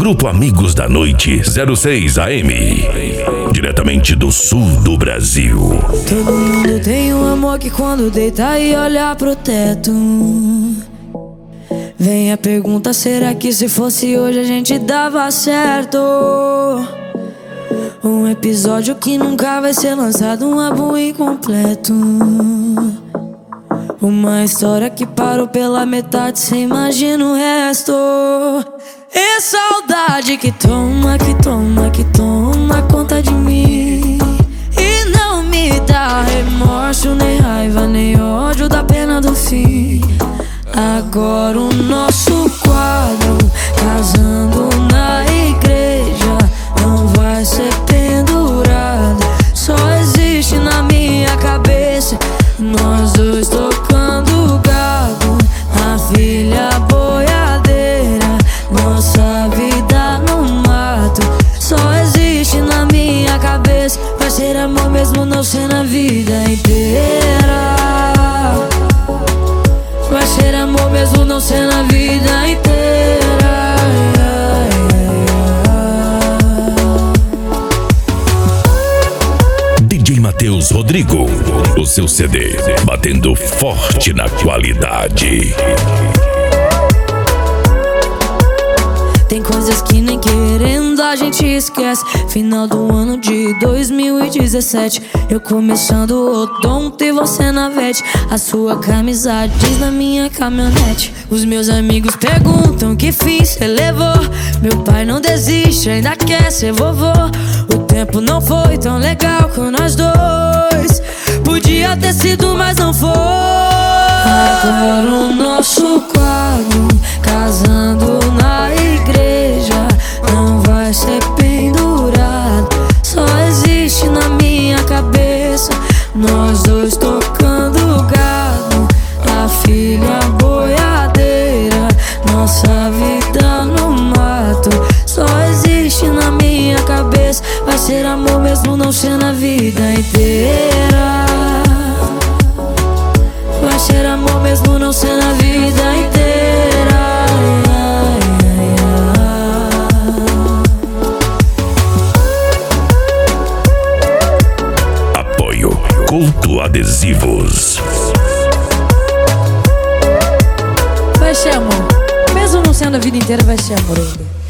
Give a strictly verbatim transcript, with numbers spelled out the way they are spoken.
Grupo Amigos da Noite zero seis A M, diretamente do sul do Brasil. Todo mundo tem um amor que quando deita e olha pro teto, vem a pergunta, será que se fosse hoje a gente dava certo? Um episódio que nunca vai ser lançado, um álbum incompleto, uma história que parou pela metade, cê imagina o resto. E saudade que toma, que toma, que toma conta de mim, e não me dá remorso, nem raiva, nem ódio da pena do fim. Agora o nosso quadro, casando na igreja, não vai ser pendurado, só existe na minha cabeça, nós dois tocando gado, a filha boiadeira, nossa vida no mato, só existe na minha cabeça, vai ser amor mesmo não ser na vida inteira, vai ser amor mesmo não ser na vida inteira. D J Matheus Rodrigo, o seu C D batendo forte na qualidade. Tem coisas que nem querendo a gente esquece. Final do ano de dois mil e dezessete, eu começando o odonto e você na vete, a sua camisa diz na minha caminhonete. Os meus amigos perguntam que fim cê levou, meu pai não desiste, ainda quer ser vovô. O tempo não foi tão legal com nós dois, podia ter sido mas não foi. Agora o nosso quadro, casando na igreja, não vai ser pendurado, só existe na minha cabeça, nós dois tocando gado, a filha boiadeira, nossa vida no mato, só existe na minha cabeça, vai ser amor mesmo não ser na vida inteira, vai ser amor mesmo não ser na vida inteira. Apoio Couto Adesivos. Vai ser amor, mesmo não sendo a vida inteira, vai ser amor ainda.